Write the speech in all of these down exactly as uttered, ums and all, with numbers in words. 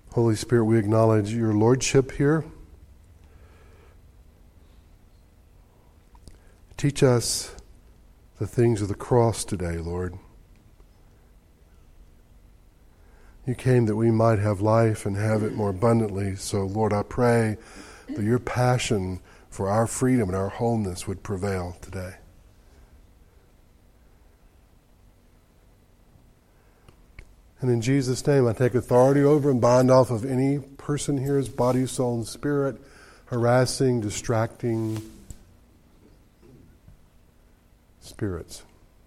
Holy Spirit, we acknowledge your lordship here. Teach us the things of the cross today, Lord. You came that we might have life and have it more abundantly. So, Lord, I pray that your passion for our freedom and our wholeness would prevail today. And in Jesus' name, I take authority over and bind off of any person here's body, soul, and spirit, harassing, distracting spirits.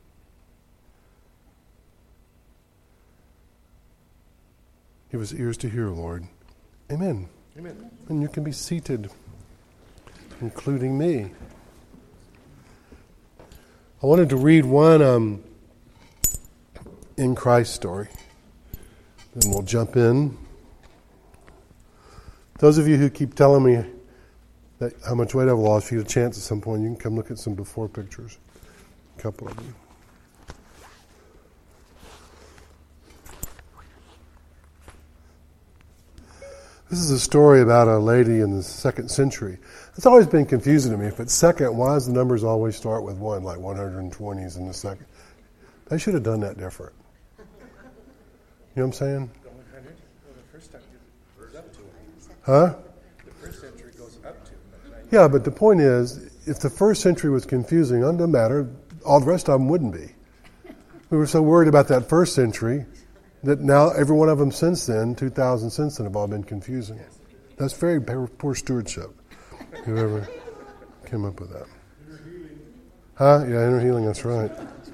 Give us ears to hear, Lord. Amen. Amen. And you can be seated, including me. I wanted to read one um, in Christ story. Then we'll jump in. Those of you who keep telling me that how much weight I've lost, if you get a chance at some point, you can come look at some before pictures. A couple of them. This is a story about a lady in the second century. It's always been confusing to me. If it's second, why does the numbers always start with one, like one hundred twenties in the second? They should have done that different. You know what I'm saying? Well, the first century goes up to it. Huh? The first century goes up to it. Yeah, but the point is, if the first century was confusing, it doesn't matter. All the rest of them wouldn't be. We were so worried about that first century that now every one of them since then, two thousand since then, have all been confusing. That's very poor stewardship. Whoever came up with that. Huh? Yeah, inner healing, that's right.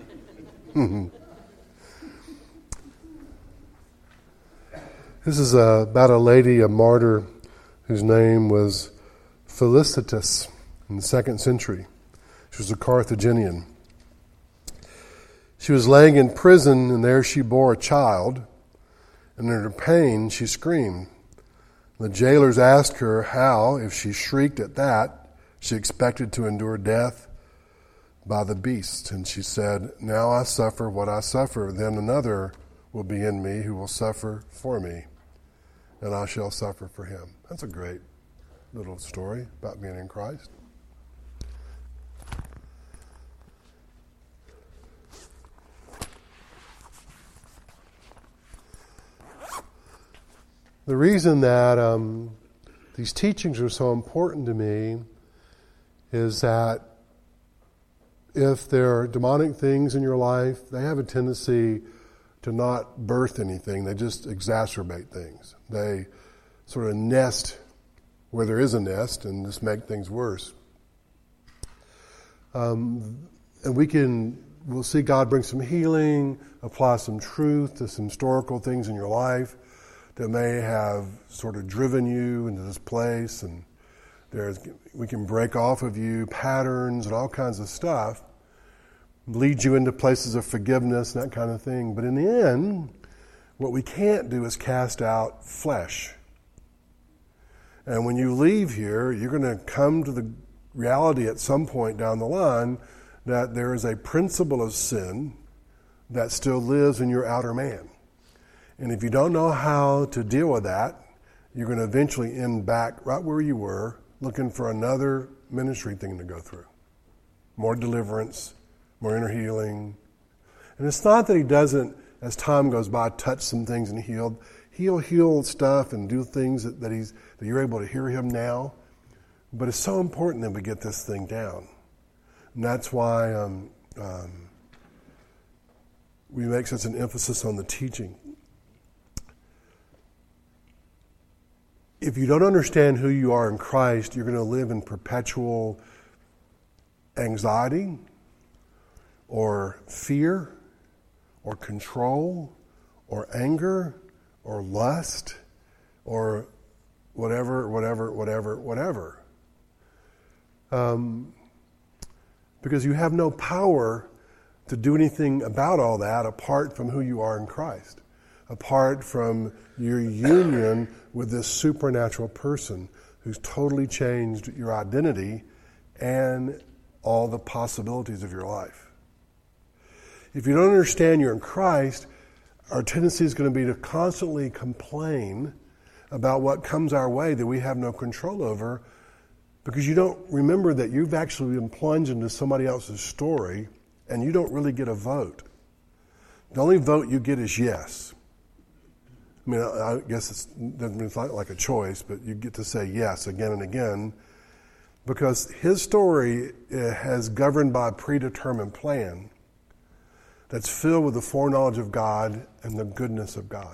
This is uh, about a lady, a martyr, whose name was Felicitas in the second century. She was a Carthaginian. She was laying in prison, and there she bore a child, and in her pain she screamed. The jailers asked her how, if she shrieked at that, she expected to endure death by the beast. And she said, "Now I suffer what I suffer, then another will be in me who will suffer for me, and I shall suffer for him." That's a great little story about being in Christ. The reason that um, these teachings are so important to me is that if there are demonic things in your life, they have a tendency to not birth anything. They just exacerbate things. They sort of nest where there is a nest and just make things worse. Um, and we can, we'll see God bring some healing, apply some truth to some historical things in your life that may have sort of driven you into this place, and there's we can break off of you patterns and all kinds of stuff, lead you into places of forgiveness and that kind of thing. But in the end, what we can't do is cast out flesh. And when you leave here, you're going to come to the reality at some point down the line that there is a principle of sin that still lives in your outer man. And if you don't know how to deal with that, you're going to eventually end back right where you were, looking for another ministry thing to go through. More deliverance, more inner healing. And it's not that he doesn't, as time goes by, touch some things and heal. He'll heal stuff and do things that, that he's that you're able to hear him now. But it's so important that we get this thing down. And that's why um, um, we make such an emphasis on the teaching. If you don't understand who you are in Christ, you're going to live in perpetual anxiety or fear or control or anger or lust or whatever, whatever, whatever, whatever. Um, because you have no power to do anything about all that apart from who you are in Christ, apart from your union with this supernatural person who's totally changed your identity and all the possibilities of your life. If you don't understand you're in Christ, our tendency is going to be to constantly complain about what comes our way that we have no control over, because you don't remember that you've actually been plunged into somebody else's story and you don't really get a vote. The only vote you get is yes. I mean, I guess it's, it's not like a choice, but you get to say yes again and again, because his story has governed by a predetermined plan that's filled with the foreknowledge of God and the goodness of God.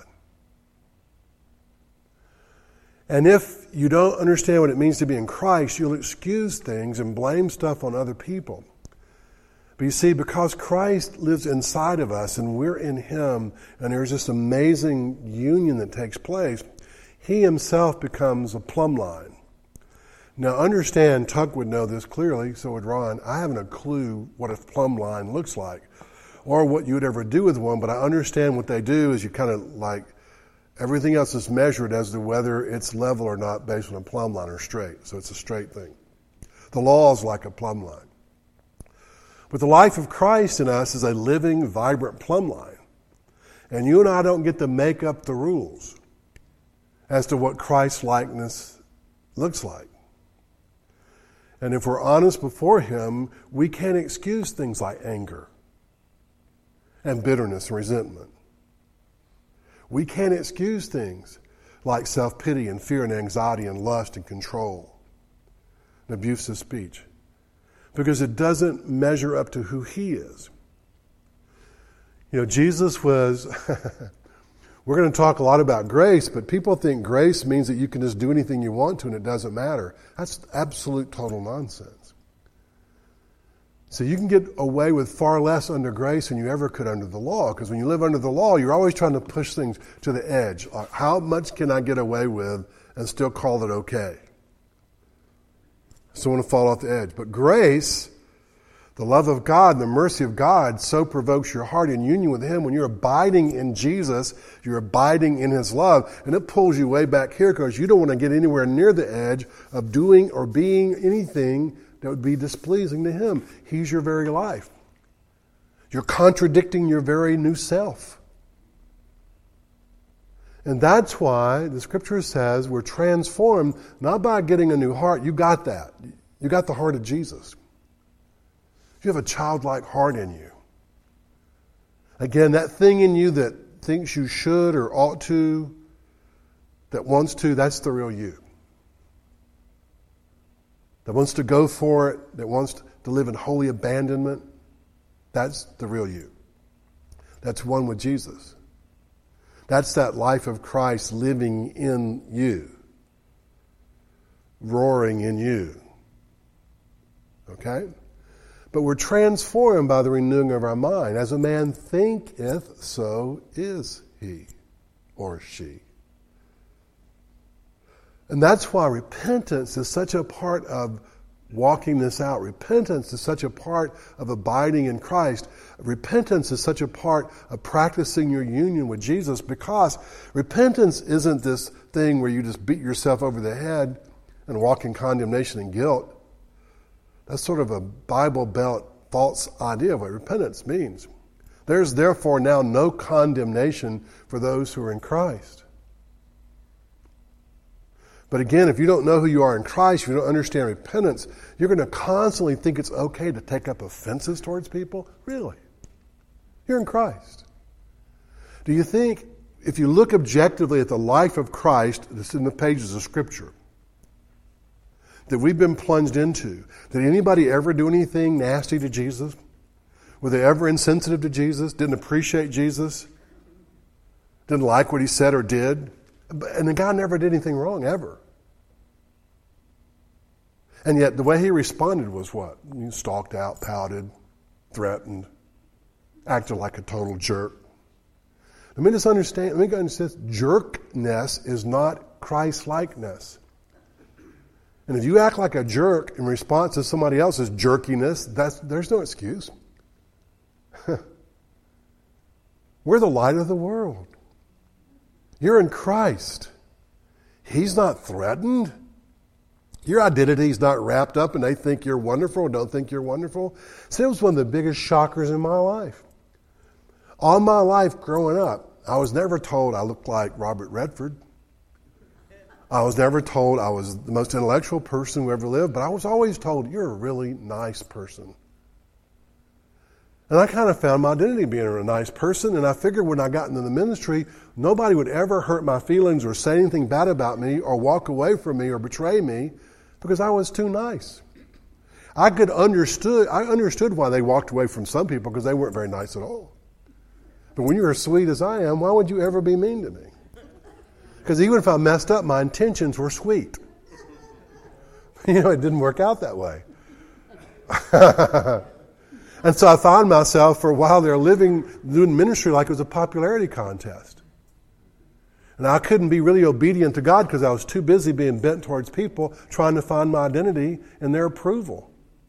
And if you don't understand what it means to be in Christ, you'll excuse things and blame stuff on other people. But you see, because Christ lives inside of us and we're in him, and there's this amazing union that takes place, he himself becomes a plumb line. Now understand, Tuck would know this clearly, so would Ron. I haven't a clue what a plumb line looks like or what you would ever do with one, but I understand what they do is you kind of like, everything else is measured as to whether it's level or not based on a plumb line or straight. So it's a straight thing. The law is like a plumb line. But the life of Christ in us is a living, vibrant plumb line. And you and I don't get to make up the rules as to what Christ's likeness looks like. And if we're honest before him, we can't excuse things like anger and bitterness and resentment. We can't excuse things like self-pity and fear and anxiety and lust and control and abusive speech, because it doesn't measure up to who he is. You know, Jesus was, we're going to talk a lot about grace, but people think grace means that you can just do anything you want to and it doesn't matter. That's absolute total nonsense. So you can get away with far less under grace than you ever could under the law, because when you live under the law, you're always trying to push things to the edge. Like, how much can I get away with and still call it okay? So I want to fall off the edge. But grace, the love of God, the mercy of God, so provokes your heart in union with him. When you're abiding in Jesus, you're abiding in his love, and it pulls you way back here because you don't want to get anywhere near the edge of doing or being anything that would be displeasing to him. He's your very life. You're contradicting your very new self. And that's why the scripture says we're transformed not by getting a new heart. You got that. You got the heart of Jesus. You have a childlike heart in you. Again, that thing in you that thinks you should or ought to, that wants to, that's the real you. That wants to go for it, that wants to live in holy abandonment, that's the real you. That's one with Jesus. That's that life of Christ living in you, roaring in you. Okay? But we're transformed by the renewing of our mind. As a man thinketh, so is he or she. And that's why repentance is such a part of walking this out. Repentance is such a part of abiding in Christ. Repentance is such a part of practicing your union with Jesus, because repentance isn't this thing where you just beat yourself over the head and walk in condemnation and guilt. That's sort of a Bible Belt false idea of what repentance means. There's therefore now no condemnation for those who are in Christ. But again, if you don't know who you are in Christ, if you don't understand repentance, you're going to constantly think it's okay to take up offenses towards people. Really? You're in Christ. Do you think, if you look objectively at the life of Christ that's in the pages of Scripture, that we've been plunged into, did anybody ever do anything nasty to Jesus? Were they ever insensitive to Jesus? Didn't appreciate Jesus? Didn't like what he said or did? And the guy never did anything wrong, ever. And yet the way he responded was what? He stalked out, pouted, threatened, acted like a total jerk. Let me just understand, let me understand, jerkness is not Christ-likeness. And if you act like a jerk in response to somebody else's jerkiness, that's, there's no excuse. We're the light of the world. You're in Christ. He's not threatened. Your identity's not wrapped up and they think you're wonderful or don't think you're wonderful. See, it was one of the biggest shockers in my life. All my life growing up, I was never told I looked like Robert Redford. I was never told I was the most intellectual person who ever lived, but I was always told, you're a really nice person. And I kind of found my identity being a nice person, and I figured when I got into the ministry, nobody would ever hurt my feelings or say anything bad about me or walk away from me or betray me because I was too nice. I could understood, I understood why they walked away from some people because they weren't very nice at all. But when you're as sweet as I am, why would you ever be mean to me? Because even if I messed up, my intentions were sweet. You know, it didn't work out that way. And so I found myself for a while there living, doing ministry like it was a popularity contest. And I couldn't be really obedient to God because I was too busy being bent towards people, trying to find my identity in their approval.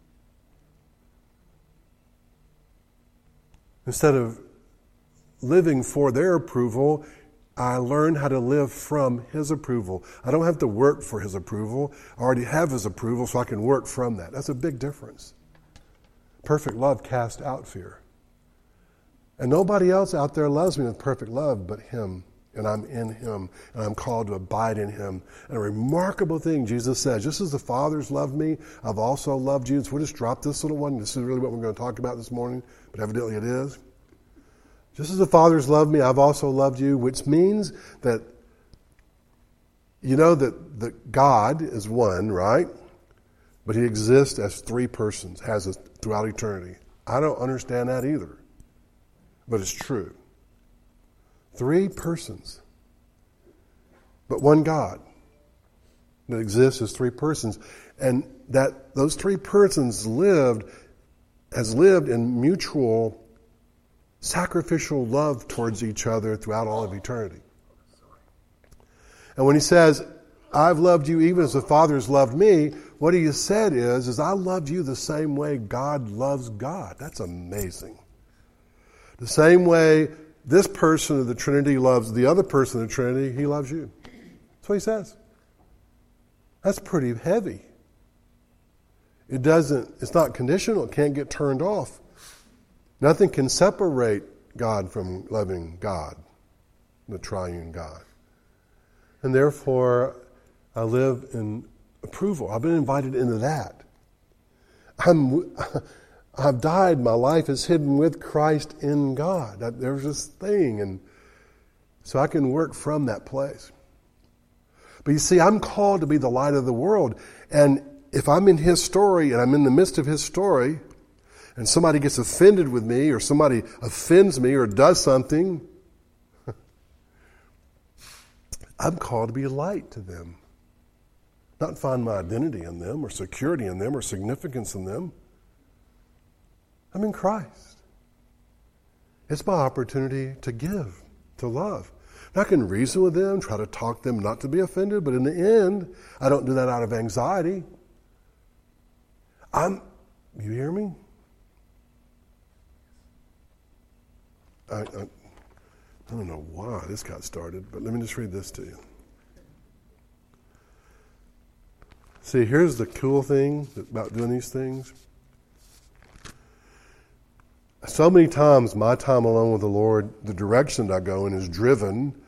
Instead of living for their approval, I learned how to live from His approval. I don't have to work for His approval. I already have His approval, so I can work from that. That's a big difference. Perfect love casts out fear. And nobody else out there loves me with perfect love but Him. And I'm in Him. And I'm called to abide in Him. And a remarkable thing Jesus says, just as the Father's loved me, I've also loved you. So we'll just drop this little one. This is really what we're going to talk about this morning. But evidently it is. Just as the Father's loved me, I've also loved you. Which means that, you know that, that God is one, right? But He exists as three persons, has it throughout eternity. I don't understand that either. But it's true. Three persons. But one God that exists as three persons. And that those three persons lived, has lived in mutual sacrificial love towards each other throughout all of eternity. And when He says, I've loved you even as the Father's loved me, what He has said is, is I loved you the same way God loves God. That's amazing. The same way this person of the Trinity loves the other person of the Trinity, He loves you. That's what He says. That's pretty heavy. It doesn't, it's not conditional. It can't get turned off. Nothing can separate God from loving God, the triune God. And therefore, I live in approval. I've been invited into that. I'm, I've died. My life is hidden with Christ in God. There's this thing. And so I can work from that place. But you see, I'm called to be the light of the world. And if I'm in His story and I'm in the midst of His story, and somebody gets offended with me, or somebody offends me, or does something, I'm called to be a light to them. Not find my identity in them, or security in them, or significance in them. I'm in Christ. It's my opportunity to give, to love. And I can reason with them, try to talk them not to be offended, but in the end, I don't do that out of anxiety. I'm, you hear me? I, I, I don't know why this got started, but let me just read this to you. See, here's the cool thing about doing these things. So many times, my time alone with the Lord, the direction that I go in is driven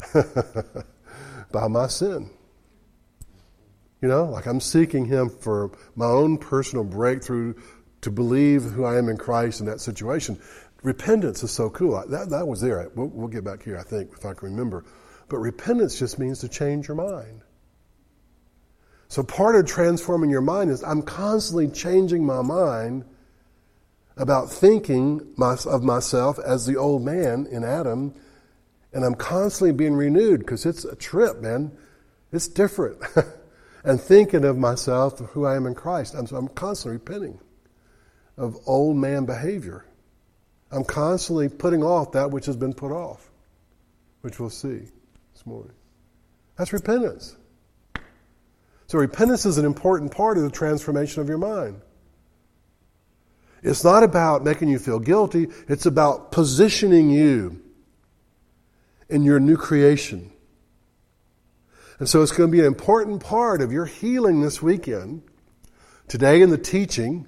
by my sin. You know, like I'm seeking Him for my own personal breakthrough to believe who I am in Christ in that situation. Repentance is so cool. That, that was there. We'll, we'll get back here, I think, if I can remember. But repentance just means to change your mind. So part of transforming your mind is I'm constantly changing my mind about thinking my, of myself as the old man in Adam, and I'm constantly being renewed because it's a trip, man. It's different. And thinking of myself, of who I am in Christ. I'm, so I'm constantly repenting of old man behavior. I'm constantly putting off that which has been put off, which we'll see this morning. That's repentance. So repentance is an important part of the transformation of your mind. It's not about making you feel guilty. It's about positioning you in your new creation. And so it's going to be an important part of your healing this weekend, today in the teaching,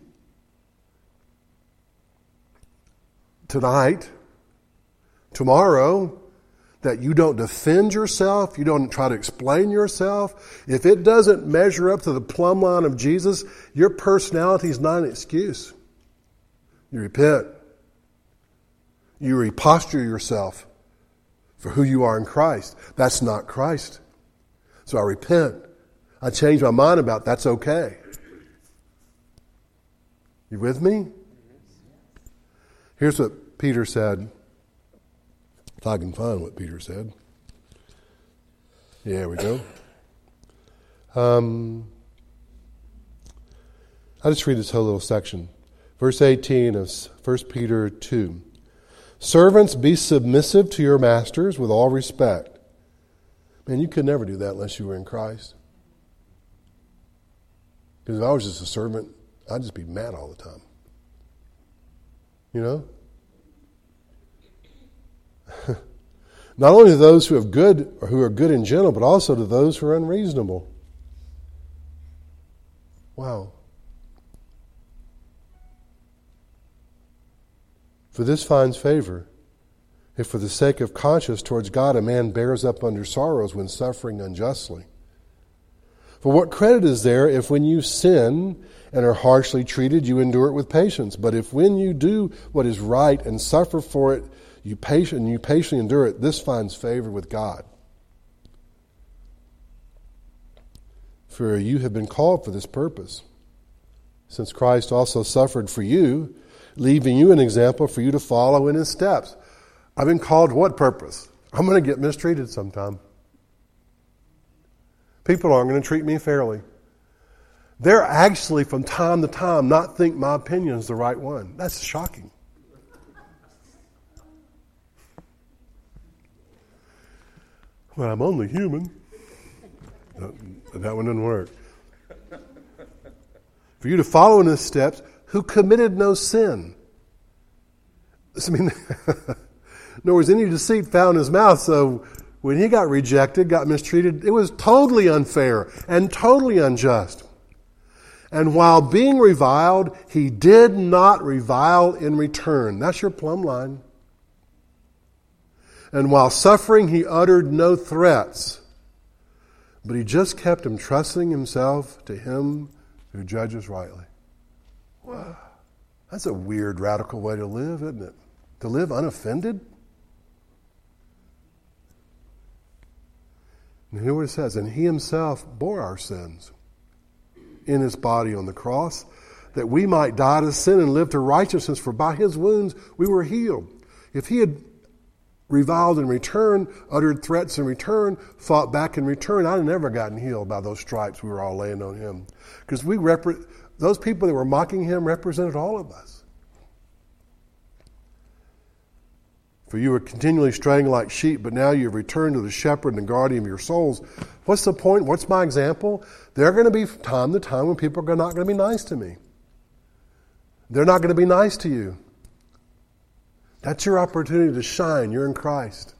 tonight, tomorrow, that you don't defend yourself, you don't try to explain yourself, if it doesn't measure up to the plumb line of Jesus, your personality is not an excuse. You repent. You reposture yourself for who you are in Christ. That's not Christ. So I repent. I change my mind about that's okay. You with me? Here's what Peter said. If I can find what Peter said. Yeah, we go. Um, I'll just read this whole little section. Verse eighteen of First Peter two. Servants, be submissive to your masters with all respect. Man, you could never do that unless you were in Christ. Because if I was just a servant, I'd just be mad all the time. You know? Not only to those who have good or who are good and gentle, but also to those who are unreasonable. Wow. For this finds favor, if for the sake of conscience towards God a man bears up under sorrows when suffering unjustly. For what credit is there if when you sin and are harshly treated, you endure it with patience? But if when you do what is right and suffer for it, you patient, you patiently endure it, this finds favor with God. For you have been called for this purpose, since Christ also suffered for you, leaving you an example for you to follow in his steps. I've been called what purpose? I'm going to get mistreated sometime. People aren't going to treat me fairly. They're actually, from time to time, not think my opinion is the right one. That's shocking. Well, I'm only human. No, that one didn't work. For you to follow in his steps, who committed no sin. I mean, nor was any deceit found in his mouth. So when he got rejected, got mistreated, it was totally unfair and totally unjust. And while being reviled, he did not revile in return. That's your plumb line. And while suffering, he uttered no threats, but he just kept entrusting himself to him who judges rightly. Wow. That's a weird, radical way to live, isn't it? To live unoffended? And hear what it says, and he himself bore our sins in his body on the cross, that we might die to sin and live to righteousness, for by his wounds we were healed. If he had reviled in return, uttered threats in return, fought back in return, I'd have never gotten healed by those stripes we were all laying on him. Because we repre- those people that were mocking him represented all of us. For you were continually straying like sheep, but now you've returned to the shepherd and the guardian of your souls. What's the point? What's my example? There are going to be time to time when people are not going to be nice to me. They're not going to be nice to you. That's your opportunity to shine. You're in Christ.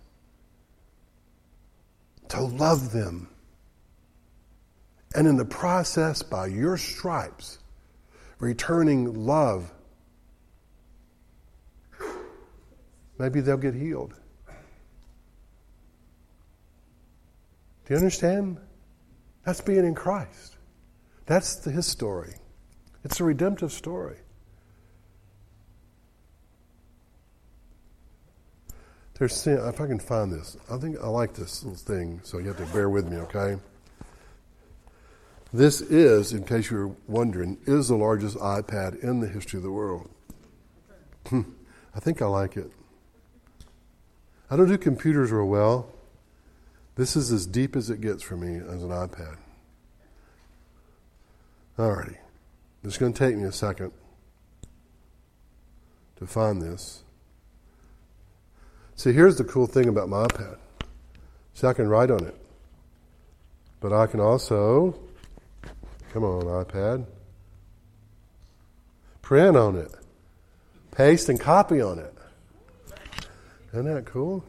To love them. And in the process, by your stripes, returning love, maybe they'll get healed. Do you understand? That's being in Christ. That's the, his story. It's a redemptive story. There's sin. If I can find this, I think I like this little thing, so you have to bear with me, okay? This is, in case you're wondering, is the largest iPad in the history of the world. I think I like it. I don't do computers real well. This is as deep as it gets for me as an iPad. Alrighty. It's going to take me a second to find this. See, here's the cool thing about my iPad. See, I can write on it. But I can also, come on, iPad, print on it, paste and copy on it. Isn't that cool?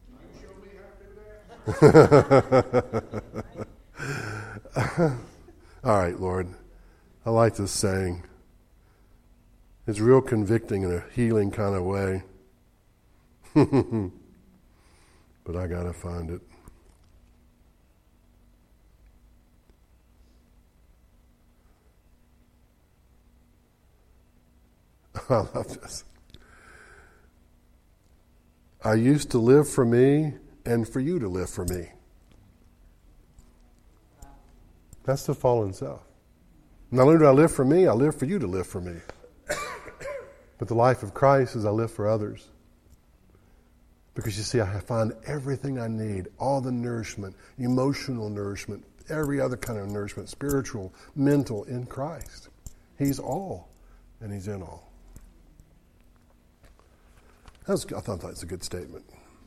All right, Lord. I like this saying. It's real convicting in a healing kind of way. but I got to find it. I love this. I used to live for me and for you to live for me. That's the fallen self. Not only do I live for me, I live for you to live for me. But the life of Christ is I live for others. Because you see, I find everything I need, all the nourishment, emotional nourishment, every other kind of nourishment, spiritual, mental, in Christ. He's all, and He's in all. That was, I thought that was a good statement.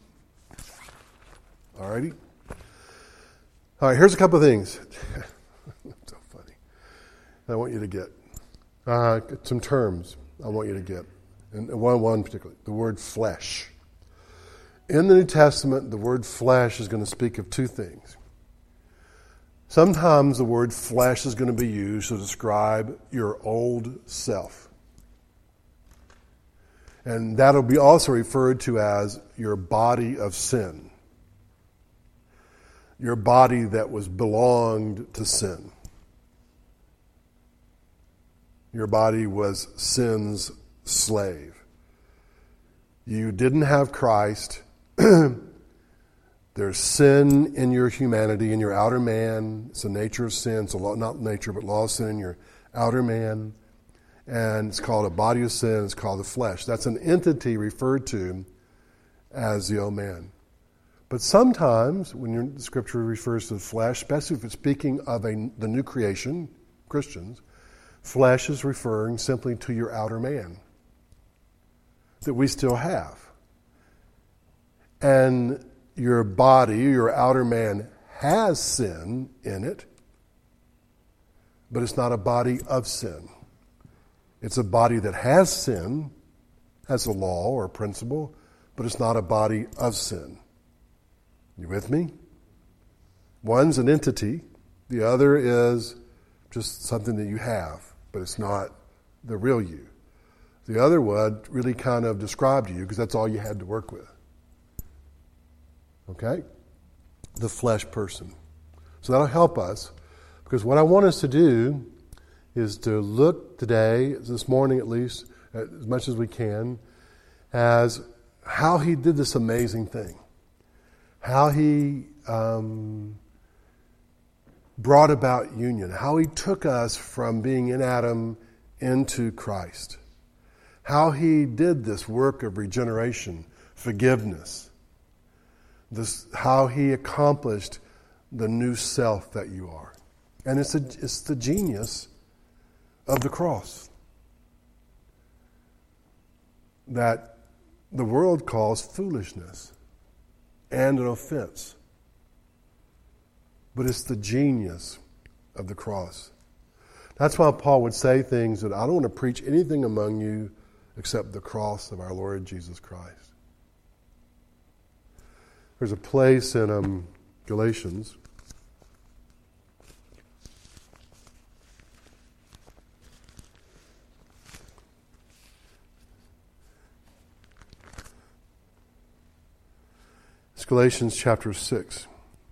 All righty. All right, here's a couple of things. So funny. I want you to get. Uh, some terms I want you to get. And one, one particularly, the word flesh. In the New Testament, the word flesh is going to speak of two things. Sometimes the word flesh is going to be used to describe your old self. And that'll be also referred to as your body of sin. Your body that was belonged to sin. Your body was sin's slave. You didn't have Christ. There's sin in your humanity, in your outer man. It's the nature of sin. It's a law, not nature, but law of sin in your outer man. And it's called a body of sin. It's called the flesh. That's an entity referred to as the old man. But sometimes, when your, the Scripture refers to the flesh, especially if it's speaking of a, the new creation, Christians, flesh is referring simply to your outer man that we still have. And your body, your outer man, has sin in it, but it's not a body of sin. It's a body that has sin, has a law or a principle, but it's not a body of sin. You with me? One's an entity. The other is just something that you have, but it's not the real you. The other one really kind of described you because that's all you had to work with. Okay? The flesh person. So that'll help us because what I want us to do is to look today, this morning at least, as much as we can, as how He did this amazing thing. How He um, brought about union. How He took us from being in Adam into Christ. How He did this work of regeneration, forgiveness. This, how He accomplished the new self that you are. And it's, a, it's the genius of the cross that the world calls foolishness and an offense. But it's the genius of the cross. That's why Paul would say things that I don't want to preach anything among you except the cross of our Lord Jesus Christ. There's a place in um, Galatians It's Galatians chapter six,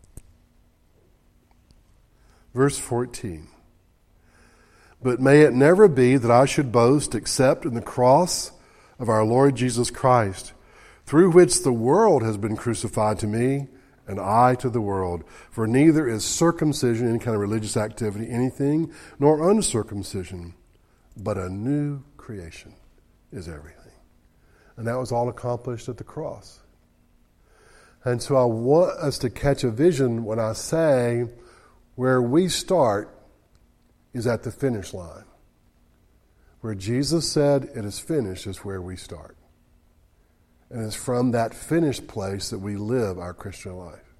verse fourteen. But may it never be that I should boast except in the cross of our Lord Jesus Christ, through which the world has been crucified to me, and I to the world. For neither is circumcision, any kind of religious activity, anything, nor uncircumcision, but a new creation is everything. And that was all accomplished at the cross. And so I want us to catch a vision when I say where we start is at the finish line. Where Jesus said it is finished is where we start. And it's from that finished place that we live our Christian life.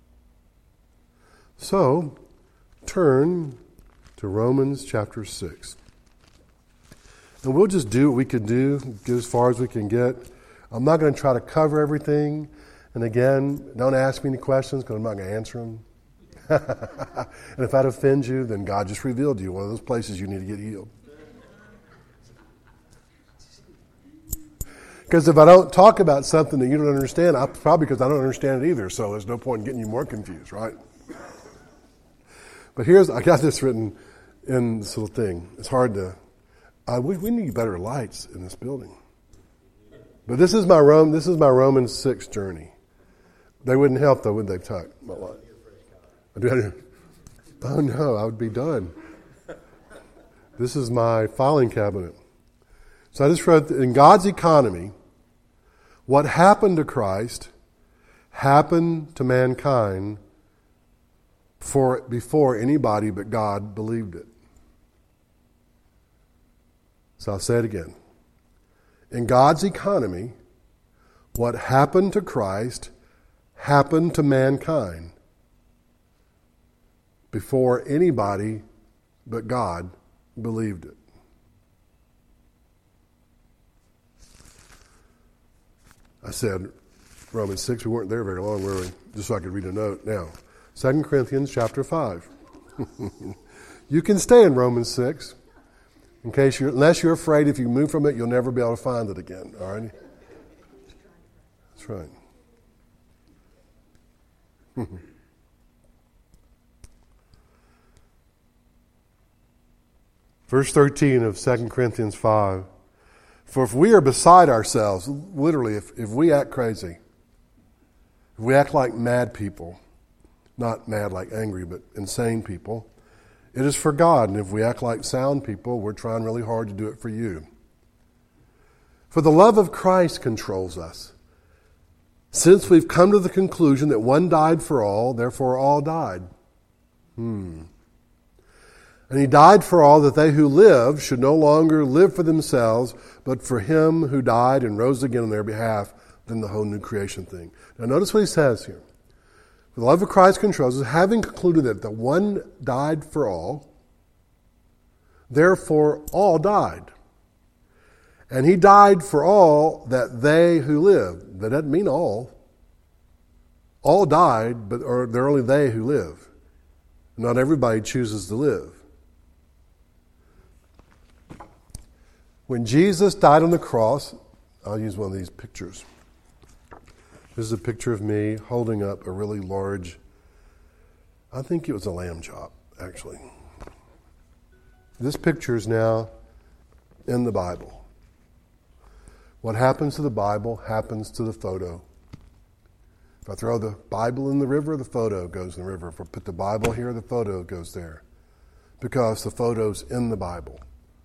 So, turn to Romans chapter six. And we'll just do what we can do, get as far as we can get. I'm not going to try to cover everything. And again, don't ask me any questions because I'm not going to answer them. And if that offends you, then God just revealed to you one of those places you need to get healed. Because if I don't talk about something that you don't understand, I, probably because I don't understand it either, so there's no point in getting you more confused, right? But here's, I got this written in this little thing. It's hard to, uh, we, we need better lights in this building. But this is my Rome, this is my Romans six journey. They wouldn't help though, would they, Tuck? My light. Do I, oh no, I would be done. This is my filing cabinet. So I just wrote, in God's economy, what happened to Christ happened to mankind for before anybody but God believed it. So I'll say it again. In God's economy, what happened to Christ happened to mankind before anybody but God believed it. I said Romans six, we weren't there very long, were we? Just so I could read a note. Now, Second Corinthians chapter five. You can stay in Romans six, in case you're, unless you're afraid if you move from it, you'll never be able to find it again. All right? That's right. Verse thirteen of Second Corinthians five. For if we are beside ourselves, literally, if, if we act crazy, if we act like mad people, not mad like angry, but insane people, it is for God. And if we act like sound people, we're trying really hard to do it for you. For the love of Christ controls us. Since we've come to the conclusion that one died for all, therefore all died. Hmm. And he died for all, that they who live should no longer live for themselves, but for him who died and rose again on their behalf. Then the whole new creation thing. Now notice what he says here. For the love of Christ controls us, having concluded that the one died for all, therefore all died. And he died for all, that they who live. That doesn't mean all. All died, but or they're only they who live. Not everybody chooses to live. When Jesus died on the cross, I'll use one of these pictures. This is a picture of me holding up a really large, I think it was a lamb chop, actually. This picture is now in the Bible. What happens to the Bible happens to the photo. If I throw the Bible in the river, the photo goes in the river. If I put the Bible here, the photo goes there. Because the photo's in the Bible.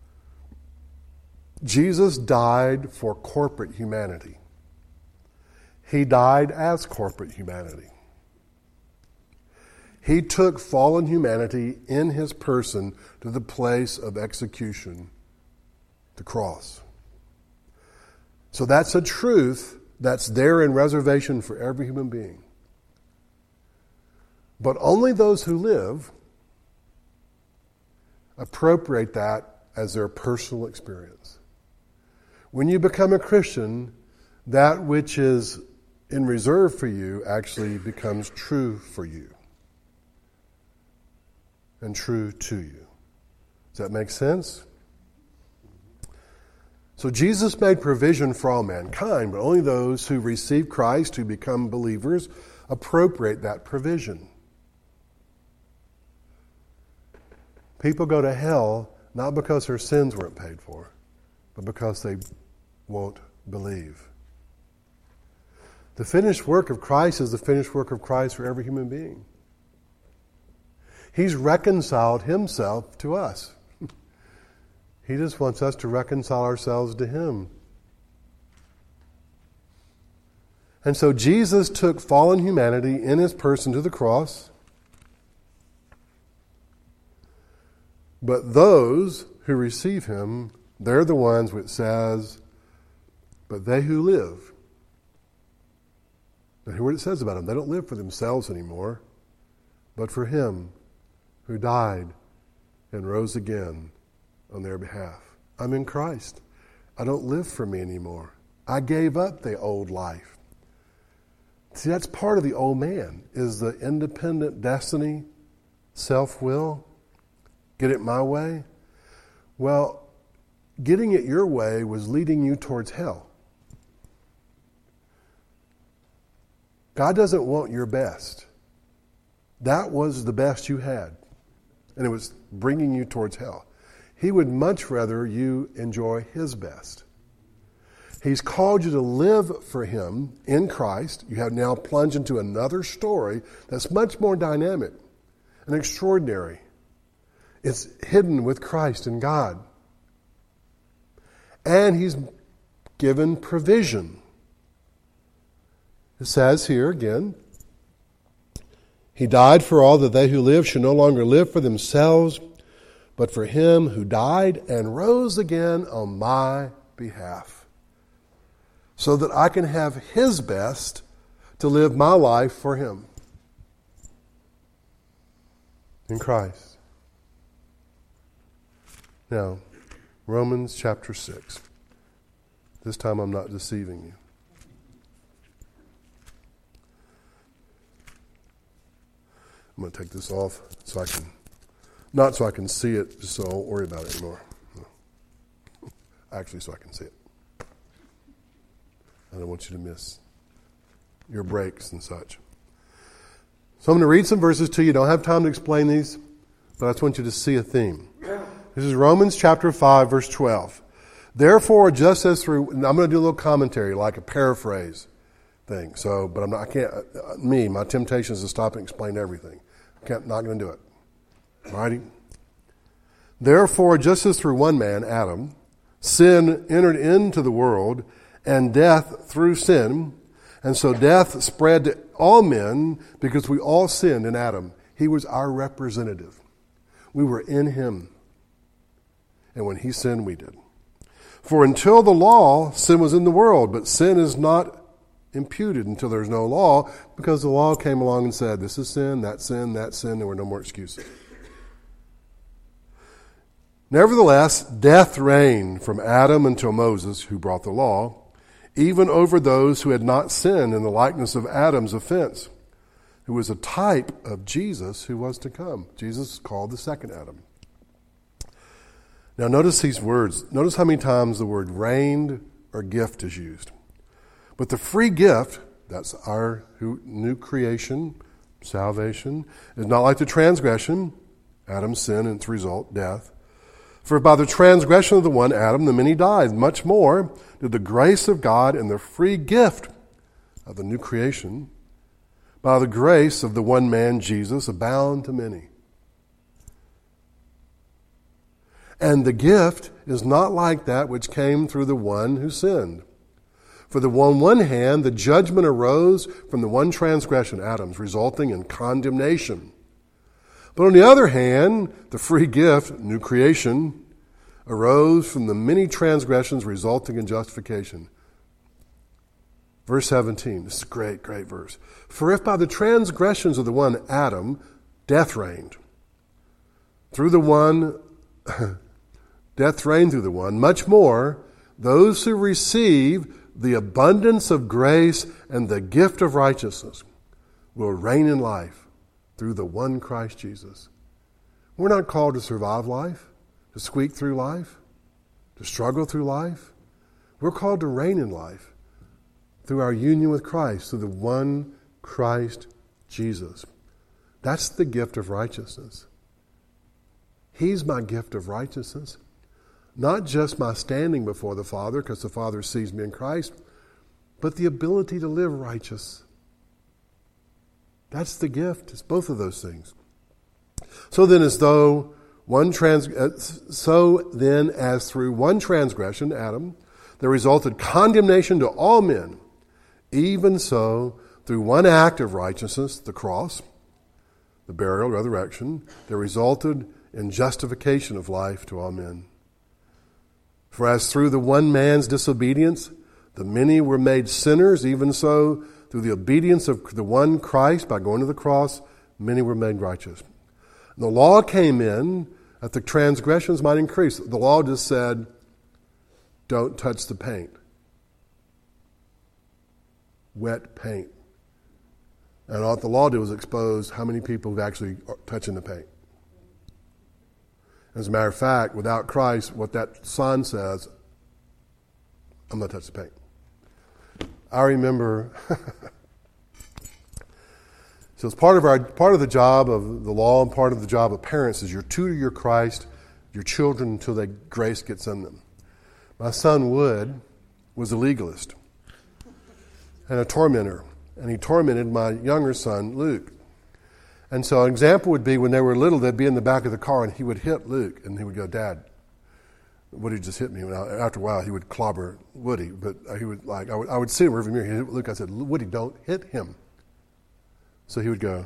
Jesus died for corporate humanity. He died as corporate humanity. He took fallen humanity in his person to the place of execution, the cross. So that's a truth that's there in reservation for every human being. But only those who live appropriate that as their personal experience. When you become a Christian, that which is in reserve for you actually becomes true for you and true to you. Does that make sense? So Jesus made provision for all mankind, but only those who receive Christ, who become believers, appropriate that provision. People go to hell not because their sins weren't paid for, but because they won't believe. The finished work of Christ is the finished work of Christ for every human being. He's reconciled himself to us. He just wants us to reconcile ourselves to him. And so Jesus took fallen humanity in his person to the cross. But those who receive him, they're the ones which says, but they who live. Now hear what it says about them. They don't live for themselves anymore, but for him who died and rose again on their behalf. I'm in Christ. I don't live for me anymore. I gave up the old life. See, that's part of the old man, is the independent destiny, self-will, get it my way. Well, getting it your way was leading you towards hell. God doesn't want your best. That was the best you had, and it was bringing you towards hell. He would much rather you enjoy His best. He's called you to live for Him in Christ. You have now plunged into another story that's much more dynamic and extraordinary. It's hidden with Christ and God. And He's given provision. It says here again, He died for all, that they who live should no longer live for themselves, but for Him who died and rose again on my behalf, so that I can have His best to live my life for Him in Christ. Now, Romans chapter six. This time I'm not deceiving you. I'm going to take this off so I can, not so I can see it, just so I won't worry about it anymore. No. Actually, so I can see it. I don't want you to miss your breaks and such. So I'm going to read some verses to you. Don't have time to explain these, but I just want you to see a theme. This is Romans chapter five, verse twelve. Therefore, just as through, and I'm going to do a little commentary, like a paraphrase thing. So, but I'm not, I can't, uh, me, my temptation is to stop and explain everything. I can't, not going to do it. Alrighty? Therefore, just as through one man, Adam, sin entered into the world, and death through sin, and so death spread to all men because we all sinned in Adam. He was our representative. We were in Him. And when He sinned, we did. For until the law, sin was in the world, but sin is not imputed until there's no law, because the law came along and said, this is sin, that sin, that sin, there were no more excuses. Nevertheless, death reigned from Adam until Moses, who brought the law, even over those who had not sinned in the likeness of Adam's offense, who was a type of Jesus who was to come. Jesus is called the second Adam. Now notice these words. Notice how many times the word reigned or gift is used. But the free gift, that's our new creation, salvation, is not like the transgression, Adam's sin and its result, death. For by the transgression of the one Adam, the many died. Much more did the grace of God and the free gift of the new creation, by the grace of the one man, Jesus, abound to many. And the gift is not like that which came through the one who sinned. For the on one hand, the judgment arose from the one transgression, Adam's, resulting in condemnation. But on the other hand, the free gift, new creation, arose from the many transgressions resulting in justification. Verse seventeen, this is a great, great verse. For if by the transgressions of the one Adam, death reigned, through the one, death reigned through the one, much more, those who receive the abundance of grace and the gift of righteousness will reign in life through the one Christ Jesus. We're not called to survive life, to squeak through life, to struggle through life. We're called to reign in life through our union with Christ, through the one Christ Jesus. That's the gift of righteousness. He's my gift of righteousness. Not just my standing before the Father, because the Father sees me in Christ, but the ability to live righteous. That's the gift. It's both of those things. So then, as though one trans, so then, as through one transgression, Adam, there resulted condemnation to all men, even so, through one act of righteousness, the cross, the burial, resurrection, there resulted in justification of life to all men. For as through the one man's disobedience, the many were made sinners, even so, through the obedience of the one Christ, by going to the cross, many were made righteous. And the law came in that the transgressions might increase. The law just said, don't touch the paint. Wet paint. And all the law did was expose how many people have actually are touching the paint. As a matter of fact, without Christ, what that sign says, I'm not touching the paint. I remember So it's part of our part of the job of the law and part of the job of parents is you're tutor your Christ, your children until the grace gets in them. My son Wood was a legalist and a tormentor, and he tormented my younger son Luke. And so an example would be when they were little, they'd be in the back of the car and he would hit Luke and he would go, "Dad, Woody just hit me." And after a while, he would clobber Woody, but he would like I would, I would see him in the mirror. He hit Luke. I said, "Woody, don't hit him." So he would go.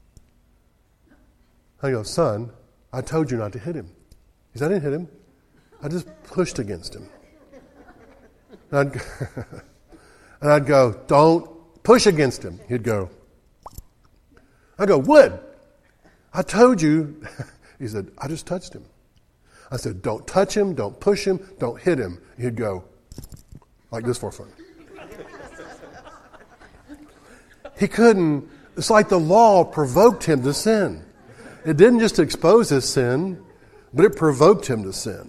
I go, "Son, I told you not to hit him." He said, "I didn't hit him. I just pushed against him." And I'd, and I'd go, "Don't push against him." He'd go. I go, "Wood, I told you." He said, "I just touched him." I said, "Don't touch him, don't push him, don't hit him." He'd go like this for fun. He couldn't. It's like the law provoked him to sin. It didn't just expose his sin, but it provoked him to sin.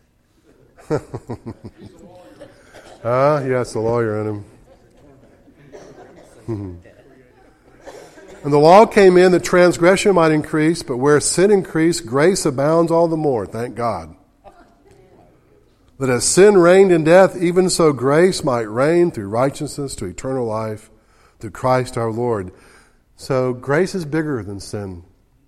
Ah, yes, the lawyer in him. And the law came in that transgression might increase, but where sin increased, grace abounds all the more. Thank God. That as sin reigned in death, even so grace might reign through righteousness to eternal life through Christ our Lord. So grace is bigger than sin.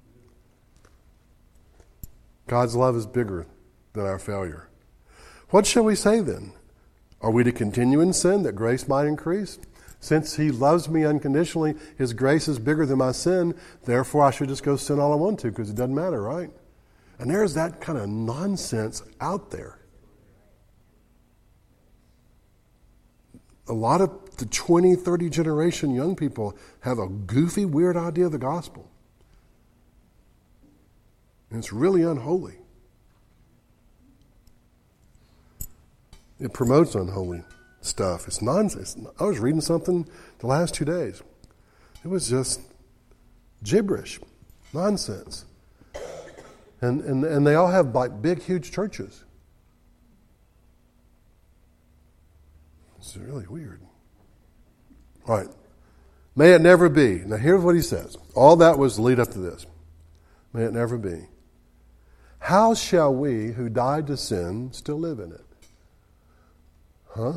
God's love is bigger than our failure. What shall we say then? Are we to continue in sin that grace might increase? Since he loves me unconditionally, his grace is bigger than my sin, therefore I should just go sin all I want to because it doesn't matter, right? And there's that kind of nonsense out there. A lot of the twenty, thirty generation young people have a goofy, weird idea of the gospel. And it's really unholy. It promotes unholy stuff. It's nonsense. I was reading something the last two days. It was just gibberish, nonsense. And and, and they all have like big, huge churches. It's really weird. All right. May it never be. Now here's what he says. All that was to lead up to this. May it never be. How shall we who died to sin still live in it? Huh?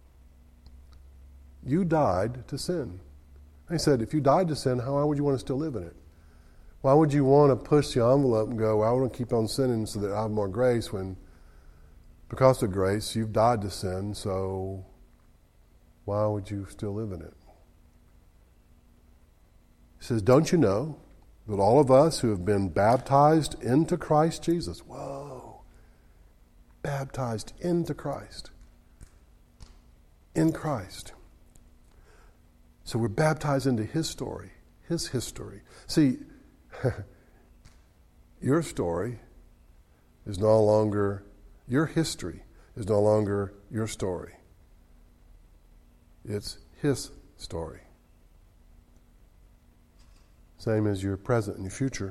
You died to sin. He said, if you died to sin, how would you want to still live in it? Why would you want to push the envelope and go, well, I want to keep on sinning so that I have more grace when, because of grace, you've died to sin, so why would you still live in it? He says, don't you know that all of us who have been baptized into Christ Jesus, whoa, baptized into Christ, in Christ. So we're baptized into his story, his history. See, your story is no longer, your history is no longer your story. It's his story. Same as your present and your future.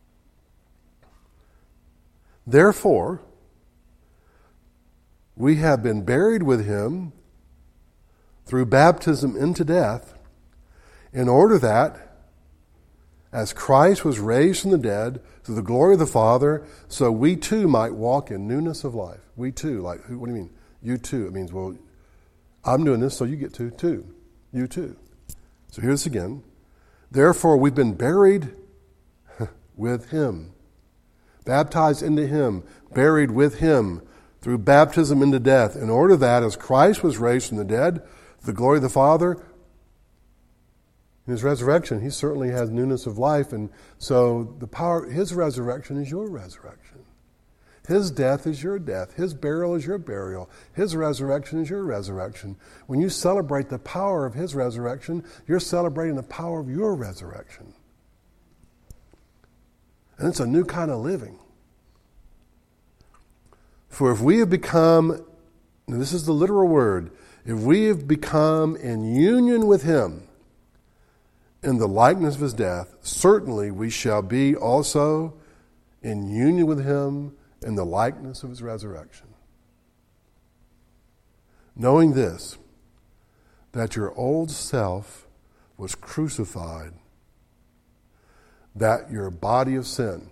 Therefore, we have been buried with him through baptism into death, in order that, as Christ was raised from the dead through the glory of the Father, so we too might walk in newness of life. We too, like, what do you mean? You too. It means, well, I'm doing this, so you get to too. You too. So here's again. Therefore, we've been buried with him, baptized into him, buried with him through baptism into death, in order that, as Christ was raised from the dead, the glory of the Father, in his resurrection, he certainly has newness of life, and so the power, his resurrection is your resurrection. His death is your death. His burial is your burial. His resurrection is your resurrection. When you celebrate the power of his resurrection, you're celebrating the power of your resurrection. And it's a new kind of living. For if we have become, and this is the literal word, if we have become in union with him in the likeness of his death, certainly we shall be also in union with him in the likeness of his resurrection. Knowing this, that your old self was crucified that your body of sin,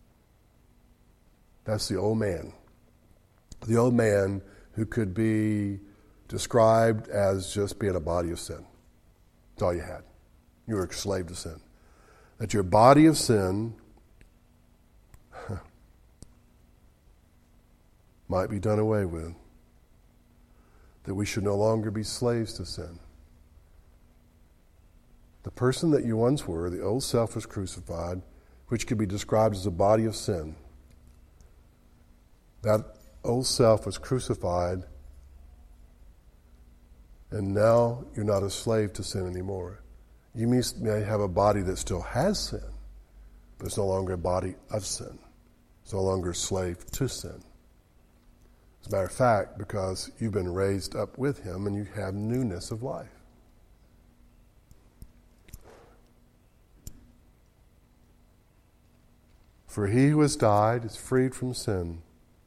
that's the old man. The old man who could be described as just being a body of sin. That's all you had. You were a slave to sin. That your body of sin might be done away with. That we should no longer be slaves to sin. The person that you once were, the old self, was crucified, which could be described as a body of sin. That old self was crucified, and now you're not a slave to sin anymore. You may have a body that still has sin, but it's no longer a body of sin. It's no longer a slave to sin. As a matter of fact, because you've been raised up with him and you have newness of life. For he who has died is freed from sin.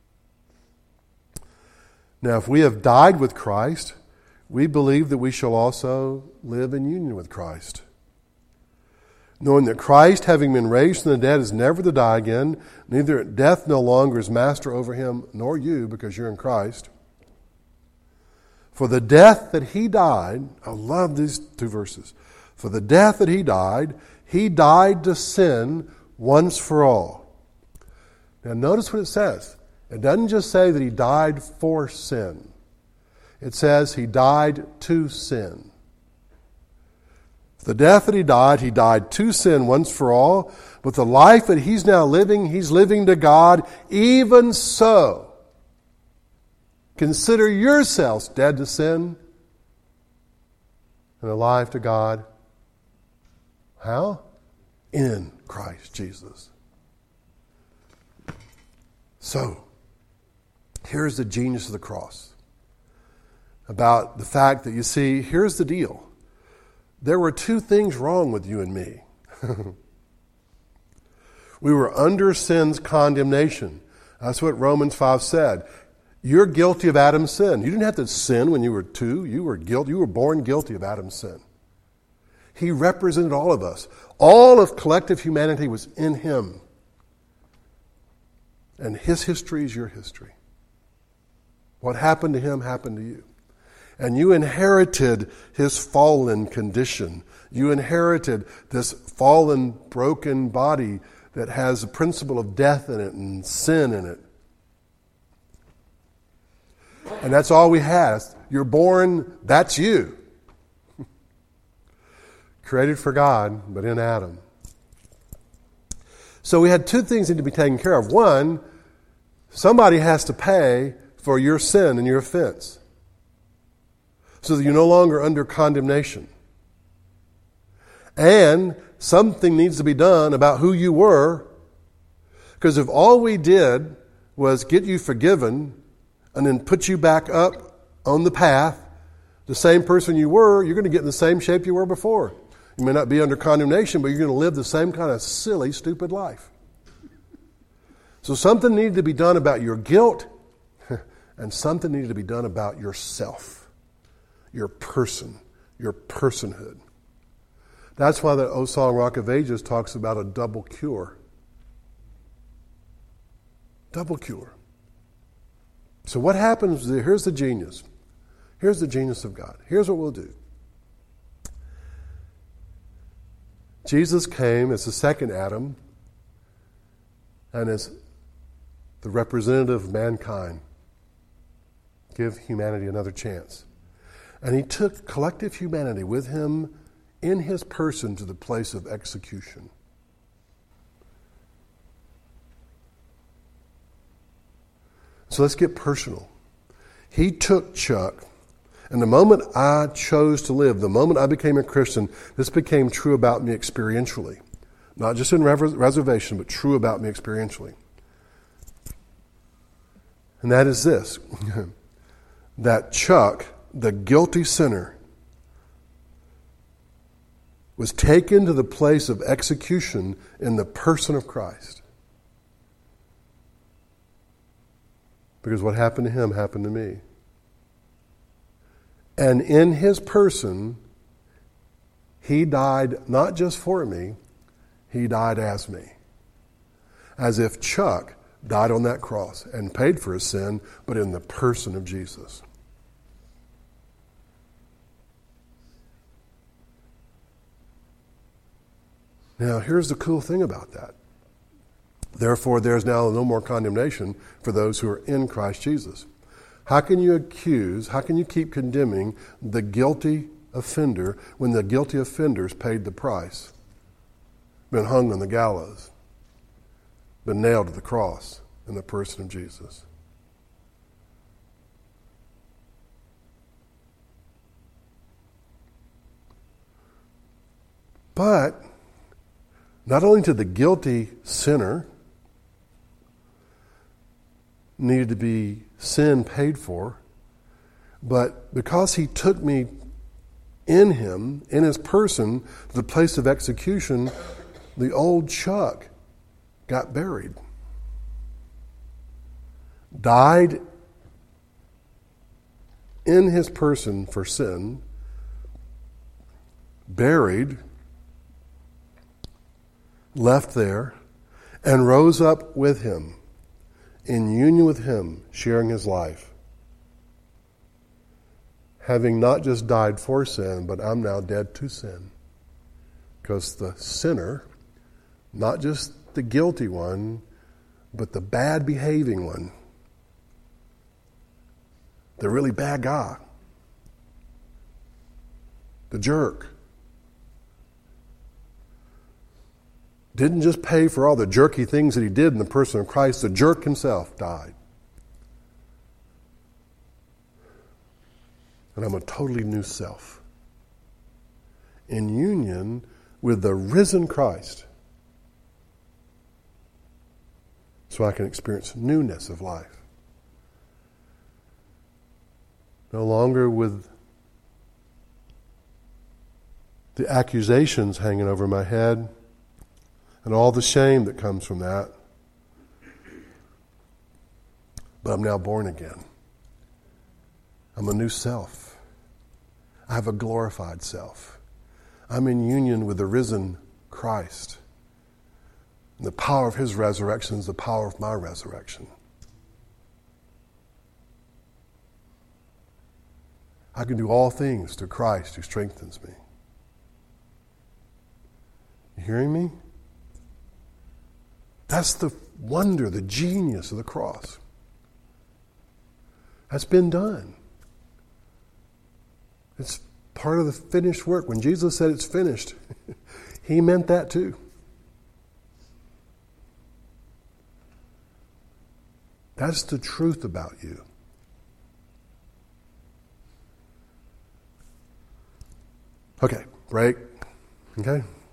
Now, if we have died with Christ, we believe that we shall also live in union with Christ. Knowing that Christ, having been raised from the dead, is never to die again, neither death no longer is master over him, nor you, because you're in Christ. For the death that he died, I love these two verses. For the death that he died, he died to sin once for all. Now notice what it says. It doesn't just say that he died for sin. It says he died to sin. The death that he died, he died to sin once for all. But the life that he's now living, he's living to God. Even so, consider yourselves dead to sin and alive to God. How? In Christ Jesus. So, here's the genius of the cross. About the fact that, you see, here's the deal. There were two things wrong with you and me. We were under sin's condemnation. That's what Romans five said. You're guilty of Adam's sin. You didn't have to sin when you were two. You were guilty. You were born guilty of Adam's sin. He represented all of us. All of collective humanity was in him. And his history is your history. What happened to him happened to you. And you inherited his fallen condition. You inherited this fallen, broken body that has a principle of death in it and sin in it. And that's all we have. You're born, that's you. Created for God, but in Adam. So we had two things that need to be taken care of. One, somebody has to pay for your sin and your offense, so that you're no longer under condemnation. And something needs to be done about who you were, because if all we did was get you forgiven and then put you back up on the path, the same person you were, you're going to get in the same shape you were before. You may not be under condemnation, but you're going to live the same kind of silly, stupid life. So something needed to be done about your guilt, and something needed to be done about yourself. Your person, your personhood. That's why the O Song Rock of Ages talks about a double cure. Double cure. So what happens, here's the genius. Here's the genius of God. Here's what we'll do. Jesus came as the second Adam and as the representative of mankind. Give humanity another chance. And he took collective humanity with him in his person to the place of execution. So let's get personal. He took Chuck, and the moment I chose to live, the moment I became a Christian, this became true about me experientially. Not just in reservation, but true about me experientially. And that is this, that Chuck, the guilty sinner, was taken to the place of execution in the person of Christ. Because what happened to him happened to me. And in his person, he died not just for me, He died as me. As if Chuck died on that cross and paid for his sin, but in the person of Jesus. Now, here's the cool thing about that. Therefore, there is now no more condemnation for those who are in Christ Jesus. How can you accuse, how can you keep condemning the guilty offender when the guilty offender's paid the price, been hung on the gallows, been nailed to the cross in the person of Jesus? But not only did the guilty sinner needed to be sin paid for, but because he took me in him, in his person, to the place of execution, the old Chuck got buried. Died in his person for sin, buried, left there, and rose up with him, in union with him, sharing his life. Having not just died for sin, but I'm now dead to sin. Because the sinner, not just the guilty one, but the bad behaving one, the really bad guy, the jerk, didn't just pay for all the jerky things that he did in the person of Christ. The jerk himself died. And I'm a totally new self, in union with the risen Christ, so I can experience newness of life. No longer with the accusations hanging over my head and all the shame that comes from that. But I'm now born again. I'm a new self. I have a glorified self. I'm in union with the risen Christ. And the power of his resurrection is the power of my resurrection. I can do all things through Christ who strengthens me. You hearing me? That's the wonder, the genius of the cross. That's been done. It's part of the finished work. When Jesus said it's finished, he meant that too. That's the truth about you. Okay, break. Okay?